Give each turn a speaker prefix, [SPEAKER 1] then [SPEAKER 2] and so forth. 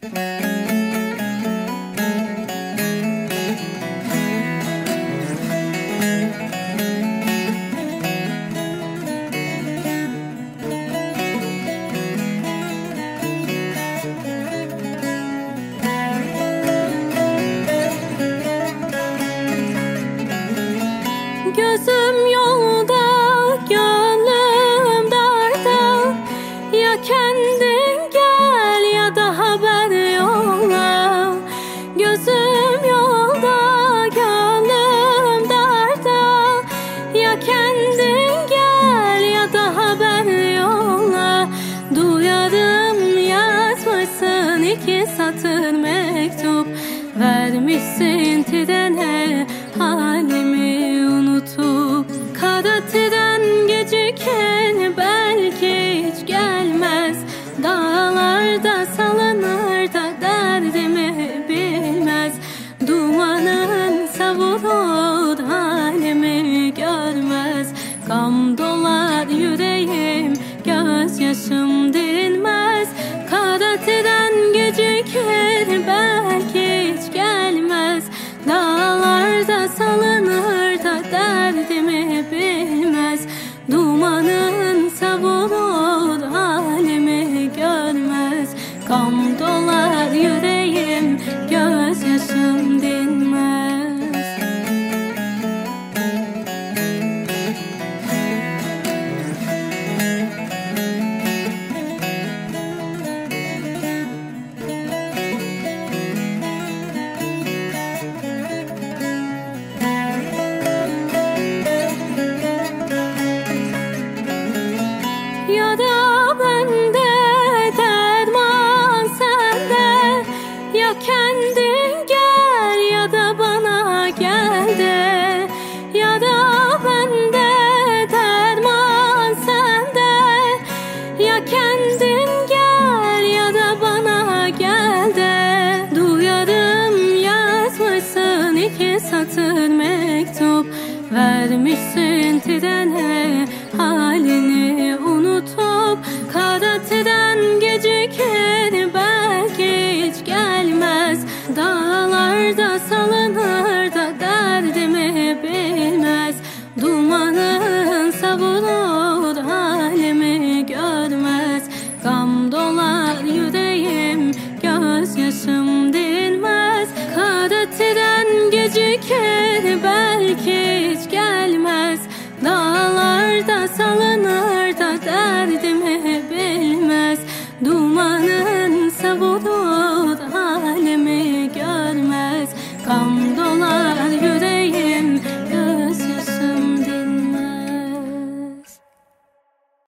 [SPEAKER 1] Gözüm yolda, gönlüm darda. Ya kendin gel ya da haber yolla. Gözüm yolda, gönlüm darda. Ya kendin gel ya da haber yolla. Duyarım yazmışsın 2 satır mektup. Vermişsin trene halimi unutup. Kara tren gecikir belki hiç gelmez. Dağlarda salınır da derdimi bilmez. Dumanın savurur halimi görmez. Gam dolar yüreğim, gözyaşım dinmez. Kara tren gecikir belki hiç gelmez. Dağlarda salınır da derdimi bilmez. Dumanın savurur halimi görmez. Gam dolar yüreğim, gözyaşım dinmez. Ya da bende derman sende. Ya kendin gel ya da bana gel de. Ya da bende derman sende. Ya kendin gel ya da bana gel de. Duyarım yazmışsın 2 satır mektup. Vermişsin trene halini unutup. Kara tren gecikir belki hiç gelmez. Dağlarda salınır da derdimi bilmez. Dumanın savurur halimi görmez. Gam dolar yüreğim, gözyaşım dinmez. Kara tren gecikir belki hiç gelmez. Dağlarda salınır da derdimi bilmez. Dumanın savurur halimi